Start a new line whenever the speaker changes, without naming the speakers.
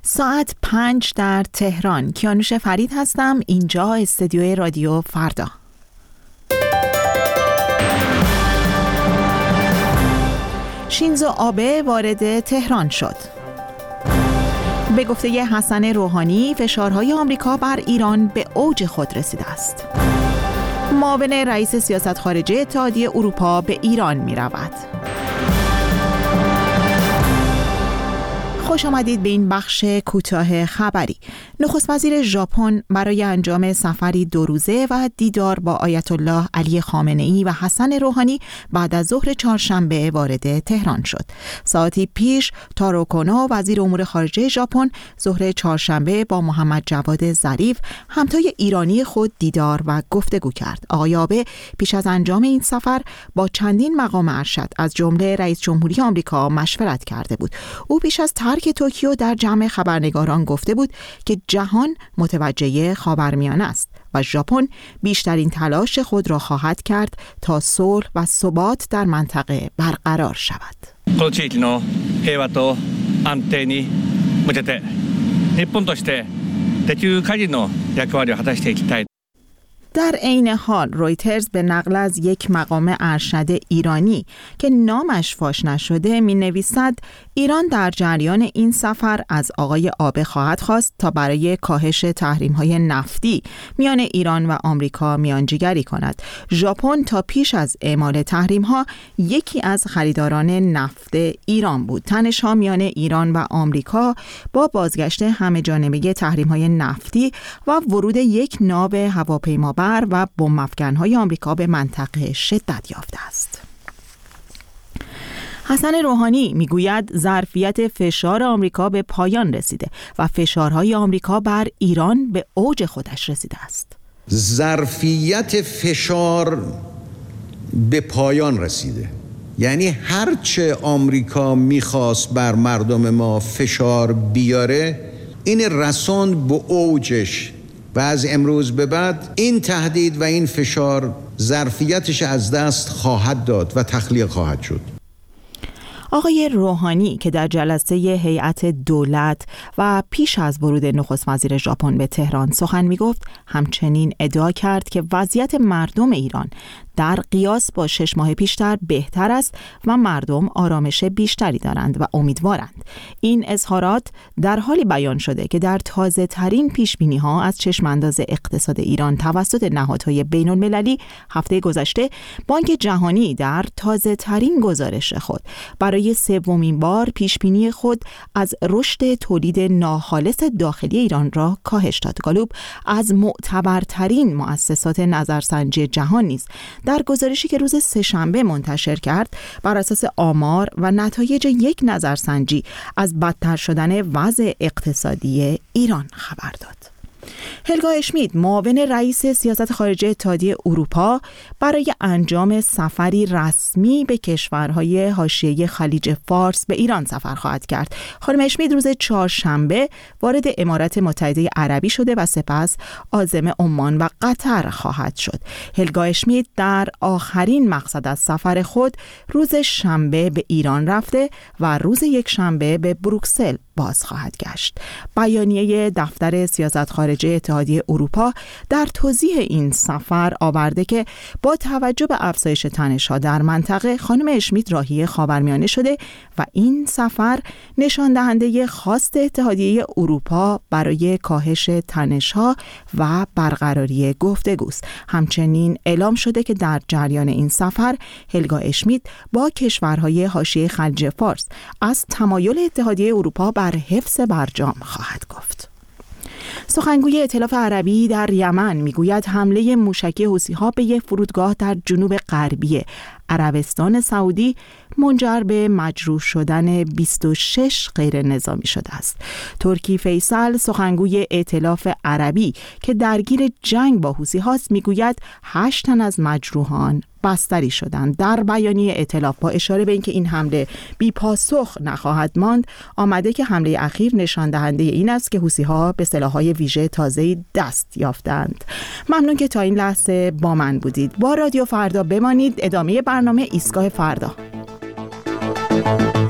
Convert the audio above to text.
ساعت 5 در تهران. کیانوش فرید هستم، اینجا استودیوی رادیو فردا. شینزو آبه وارد تهران شد. به گفته حسن روحانی فشارهای آمریکا بر ایران به اوج خود رسیده است. معاون رئیس سیاست خارجی اتحادیه اروپا به ایران می رود. خوش آمدید به این بخش کوتاه خبری. نخست وزیر ژاپن برای انجام سفری 2 روزه و دیدار با آیت الله علی خامنه‌ای و حسن روحانی بعد از ظهر چهارشنبه وارد تهران شد. ساعتی پیش تارو کونو وزیر امور خارجه ژاپن ظهر چهارشنبه با محمد جواد ظریف همتای ایرانی خود دیدار و گفتگو کرد. آقای آبه پیش از انجام این سفر با چندین مقام ارشد از جمله رئیس جمهوری آمریکا مشورت کرده بود. او پیش از که توکیو در جمع خبرنگاران گفته بود که جهان متوجه خاورمیانه است و ژاپن بیشترین تلاش خود را خواهد کرد تا صلح و ثبات در منطقه برقرار شود. در عین حال رویترز به نقل از یک مقام ارشد ایرانی که نامش فاش نشده می نویسد ایران در جریان این سفر از آقای آبه خواهد خواست تا برای کاهش تحریم‌های نفتی میان ایران و آمریکا میانجیگری کند. ژاپن تا پیش از اعمال تحریم‌ها یکی از خریداران نفت ایران بود. تنش‌ها میان ایران و آمریکا با بازگشت همه‌جانبه تحریم‌های نفتی و ورود یک ناو هواپیما و بمب‌افکن‌های آمریکا به منطقه شدت یافته است. حسن روحانی میگوید ظرفیت فشار آمریکا به پایان رسیده و فشارهای آمریکا بر ایران به اوج خودش رسیده است.
ظرفیت فشار به پایان رسیده، یعنی هرچه آمریکا میخواست بر مردم ما فشار بیاره این رساند به اوجش و از امروز به بعد این تهدید و این فشار ظرفیتش از دست خواهد داد و تخلیه خواهد شد.
آقای روحانی که در جلسه هیئت دولت و پیش از ورود نخست وزیر ژاپن به تهران سخن می‌گفت، همچنین ادعا کرد که وضعیت مردم ایران در قیاس با 6 ماه پیشتر بهتر است و مردم آرامش بیشتری دارند و امیدوارند. این اظهارات در حالی بیان شده که در تازه ترین پیش بینی ها از چشمانداز اقتصاد ایران توسط نهادهای بین المللی هفته گذشته بانک جهانی در تازه ترین گزارش خود برای 3مین بار پیش بینی خود از رشد تولید ناخالص داخلی ایران را کاهش داد. گالوب از معتبرترین مؤسسات نظرسنجی جهان نیز در گزارشی که روز سه‌شنبه منتشر کرد بر اساس آمار و نتایج یک نظرسنجی از بدتر شدن وضع اقتصادی ایران خبر داد. هلگا اشمیت معاون رئیس سیاست خارجی اتحادیه اروپا برای انجام سفری رسمی به کشورهای حاشیه خلیج فارس به ایران سفر خواهد کرد. خانم اشمیت روز چهارشنبه وارد امارات متحده عربی شده و سپس عازم عمان و قطر خواهد شد. هلگا اشمیت در آخرین مقصد از سفر خود روز شنبه به ایران رفته و روز یکشنبه به بروکسل باز خواهد گشت. بیانیه دفتر سیاست خارجی اتحادیه اروپا در توضیح این سفر آورده که با توجه به افزایش تنش‌ها در منطقه خانم اشمیت راهی خاورمیانه شده و این سفر نشان دهنده خواست اتحادیه اروپا برای کاهش تنش‌ها و برقراری گفتگوست. همچنین اعلام شده که در جریان این سفر هلگا اشمیت با کشورهای حاشیه خلیج فارس از تمایل اتحادیه اروپا بر حفظ برجام خواهد گفت. سخنگوی ائتلاف عربی در یمن میگوید حمله موشکی حوثی‌ها به یک فرودگاه در جنوب غربی عربستان سعودی منجر به مجروح شدن 26 غیر نظامی شده است. ترکی فیصل سخنگوی ائتلاف عربی که درگیر جنگ با حوثی‌هاست میگوید 8 تن از مجروحان بستری شدند. در بیانیه ائتلاف با اشاره به اینکه این حمله بی پاسخ نخواهد ماند آمده که حمله اخیر نشان دهنده این است که حوثی‌ها به سلاح‌های ویژه تازه‌ای دست یافتند. ممنون که تا این لحظه با من بودید. با رادیو فردا بمانید. ادامه برنامه ایستگاه فردا.